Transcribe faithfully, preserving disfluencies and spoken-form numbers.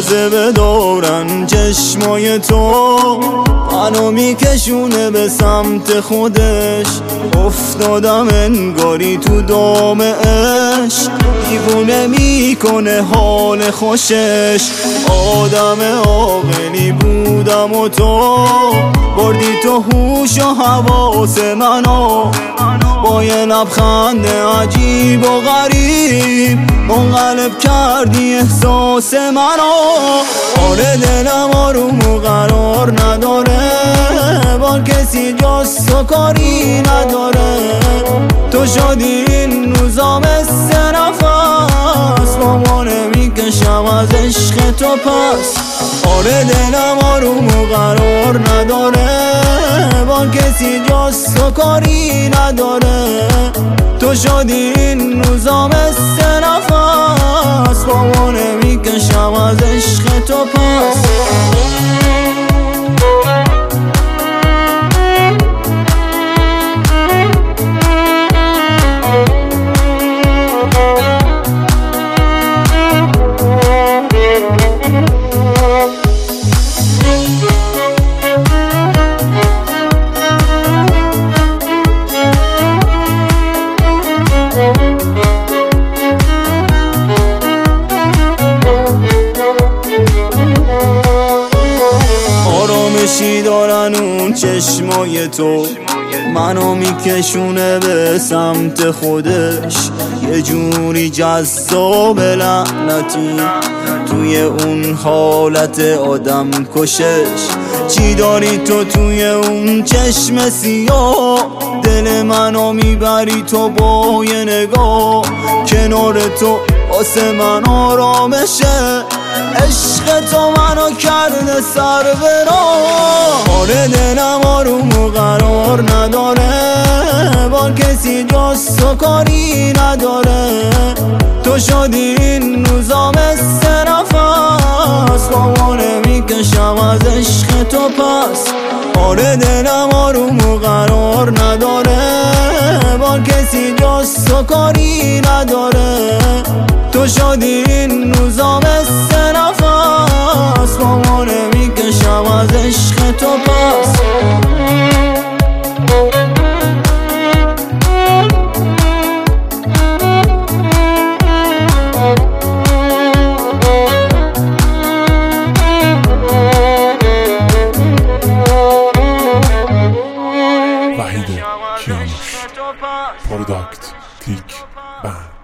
جاذبه دارن چشمای تو، منو میکشونه به سمت خودش. افتادم انگاری تو دام عشق، دیوونه میکنه حال خوشش. آدم عاقلی بودم و تو بردی تو هوش و حواس منو، با یه لبخند عجیب و غریب منقلب کردی احساس منو. آره دلم آروم و قرار نداره، با کسی جز تو کاری نداره. تو شدی این روزا مثل نفس، مامانه میکشم از عشق تو پس. آره دلم آروم و قرار نداره، با کسی جز تو کاری نداره. تو شدی این روزا مثل نفس، مامانه میکشم از عشق تو پس. آرامشی دارن اون چشمای تو، منو میکشونه به سمت خودش. یه جوری جذاب لعنتی توی اون حالت آدم کشش. چی داری تو توی اون چشم سیاه، دل منو میبری تو با یه نگاه. کنار تو واسه من آرامشه، عشق تو منو کرده سر به راه. آره دلم آروم و قرار نداره، با کسی جز تو کاری نداره. تو شدی این روزا مثل نفس، مامانه میکشم از عشق تو پس. آره دلم آروم و قرار نداره، با کسی جز تو کاری نداره. تو شدی این روزا مثل نفس، مامانه میکشم از عشق تو پس. وحید کیانوش پروداکت تیک بند.